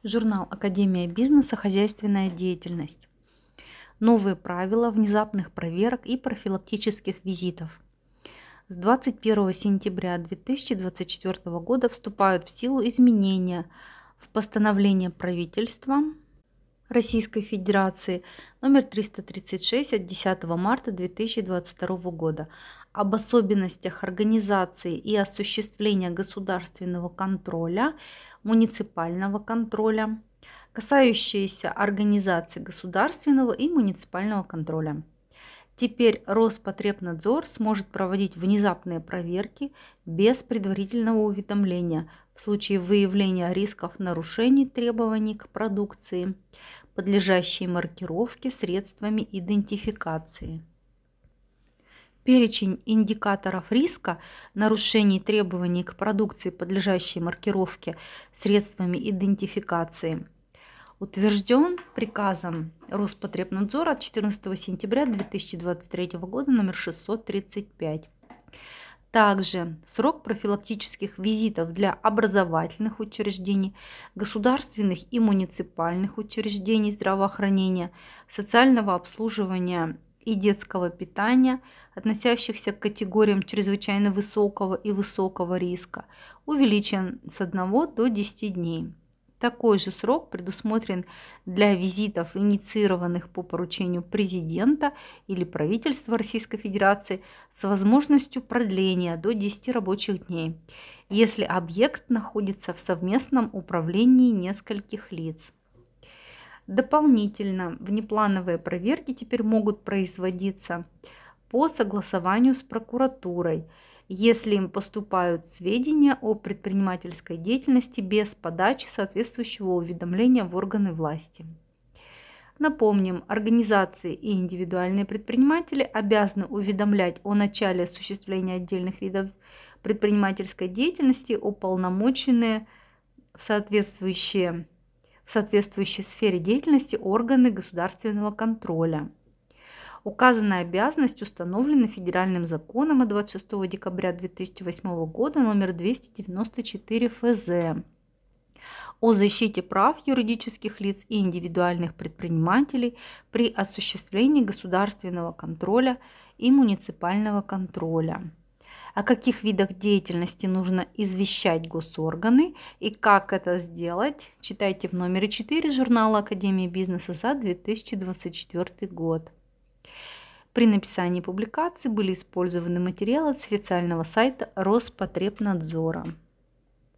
Журнал «Академия бизнеса. Хозяйственная деятельность». Новые правила внезапных проверок и профилактических визитов. С 21 сентября 2024 года вступают в силу изменения в постановление правительства Российской Федерации номер 336 от 10 марта 2022 года об особенностях организации и осуществления государственного контроля, муниципального контроля, касающиеся организации государственного и муниципального контроля. Теперь Роспотребнадзор сможет проводить внезапные проверки без предварительного уведомления в случае выявления рисков нарушений требований к продукции, подлежащей маркировке средствами идентификации. Перечень индикаторов риска нарушений требований к продукции, подлежащей маркировке средствами идентификации, утвержден приказом Роспотребнадзора от 14 сентября 2023 года номер 635. Также срок профилактических визитов для образовательных учреждений, государственных и муниципальных учреждений здравоохранения, социального обслуживания и детского питания, относящихся к категориям чрезвычайно высокого и высокого риска, увеличен с 1 до 10 дней. Такой же срок предусмотрен для визитов, инициированных по поручению президента или правительства Российской Федерации с возможностью продления до 10 рабочих дней, если объект находится в совместном управлении нескольких лиц. Дополнительно, внеплановые проверки теперь могут производиться по согласованию с прокуратурой, если им поступают сведения о предпринимательской деятельности без подачи соответствующего уведомления в органы власти. Напомним, организации и индивидуальные предприниматели обязаны уведомлять о начале осуществления отдельных видов предпринимательской деятельности уполномоченные в соответствующей сфере деятельности органы государственного контроля. Указанная обязанность установлена федеральным законом от 26 декабря 2008 года номер 294 ФЗ о защите прав юридических лиц и индивидуальных предпринимателей при осуществлении государственного контроля и муниципального контроля. О каких видах деятельности нужно извещать госорганы и как это сделать, читайте в номере 4 журнала «Академия бизнеса» за 2024 год. При написании публикации были использованы материалы с официального сайта Роспотребнадзора.